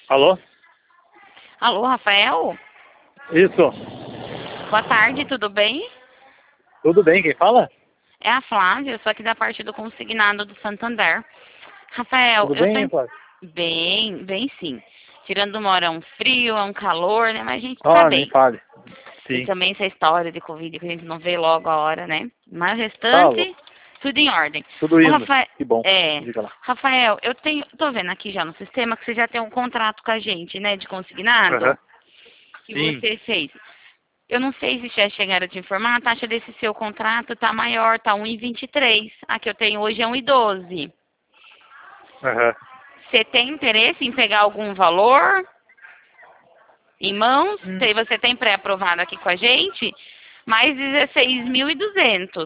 Alô? Alô, Rafael? Isso. Boa tarde, tudo bem? Tudo bem, quem fala? É a Flávia, eu sou aqui da parte do consignado do Santander. Rafael, Tudo eu bem, tô Flávio? bem sim. Tirando uma hora é um frio, é um calor, né? Mas a gente tá Ah, nem bem. fale. E Sim. também essa história de Covid que a gente não vê logo a hora, né? Mas o Tá restante, louco. tudo em ordem. Tudo Ô, indo. Rafael, Que bom. é, Diga lá. Rafael, tô vendo aqui já no sistema que você já tem um contrato com a gente, né? De consignado Aham. que Sim. você fez. Eu não sei se já chegaram a te informar, a taxa desse seu contrato tá maior, tá 1,23. A que eu tenho hoje é 1,12. Aham. Você tem interesse em pegar algum valor em mãos? Hum. Você tem pré-aprovado aqui com a gente? Mais 16.200.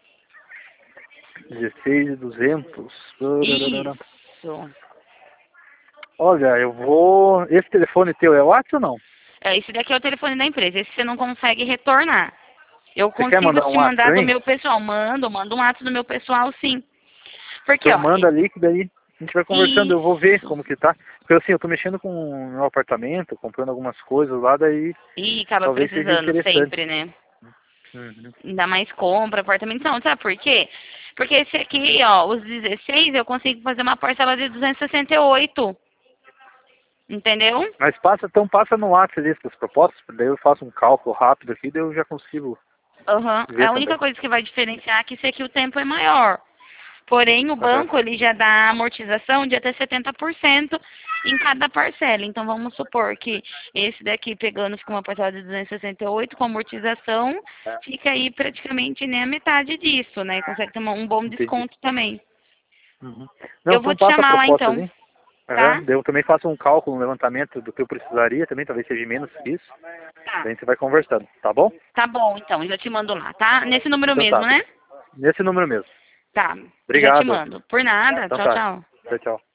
16.200. Isso. Olha, eu vou... Esse telefone teu é o WhatsApp ou não? Esse daqui é o telefone da empresa. Esse você não consegue retornar. Eu Você quer consigo mandar um te WhatsApp mandar pra do mim? meu pessoal. Mando um ato do meu pessoal, sim. Porque, Então ó, manda ali que daí a gente vai conversando. Eu vou ver isso. como que tá. Porque assim, eu tô mexendo com o meu apartamento, comprando algumas coisas lá, daí E acaba talvez seja precisando interessante. sempre, né? Uhum. Ainda mais compra, apartamento. Não, sabe por quê? Porque esse aqui, ó, os 16, eu consigo fazer uma parcela de 268. Entendeu? Mas passa no WhatsApp ali essas propostas, daí eu faço um cálculo rápido aqui, daí eu já consigo Aham. ver A única também. coisa que vai diferenciar é que esse aqui o tempo é maior. Porém, o Aham. banco, ele já dá amortização de até 70% em cada parcela. Então, vamos supor que esse daqui, pegando, fica uma parcela de 268, com amortização, fica aí praticamente nem a metade disso, né? Consegue ter um bom Entendi. desconto também. Uhum. Não, Eu vou então te passa a chamar lá, proposta então, ali. Aham. tá? Daí eu também faço um cálculo, um levantamento do que eu precisaria também, talvez seja menos que isso. Tá. Daí a gente vai conversando, tá bom? Tá bom, então, já te mando lá, tá? Nesse número Então tá. mesmo, né? Nesse número mesmo. Tá, já te Obrigado. mando. Por nada, Então tchau, tá. tchau. Tchau, tchau.